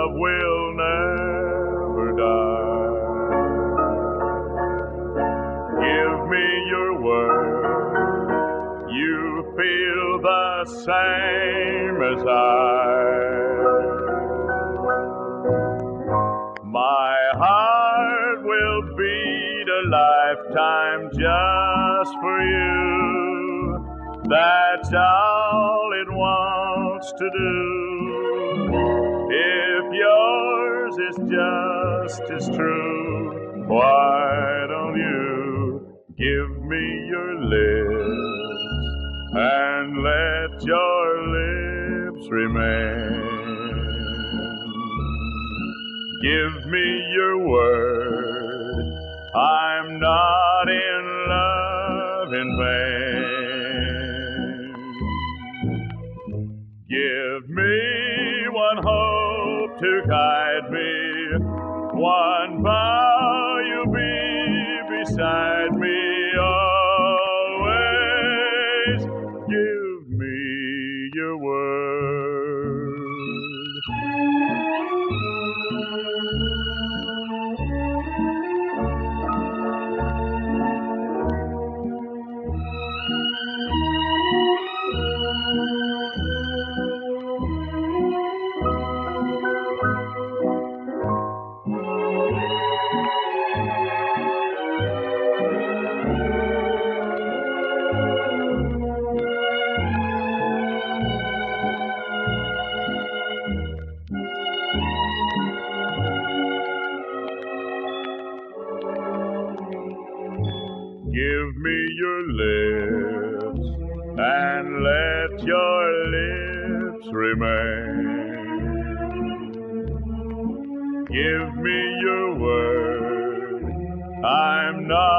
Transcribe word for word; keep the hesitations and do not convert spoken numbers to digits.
love will never die. Give me your word, you feel the same as I. My heart will beat a lifetime just for you. That's all it wants to do. If yours is just as true, why don't you give me your lips and let your lips remain? Give me your word, I'm not in love in vain. Give me one hope to guide me, one vow you'll be beside me always. Give me your word. Give me your lips and let your lips remain. Give me your word, I'm not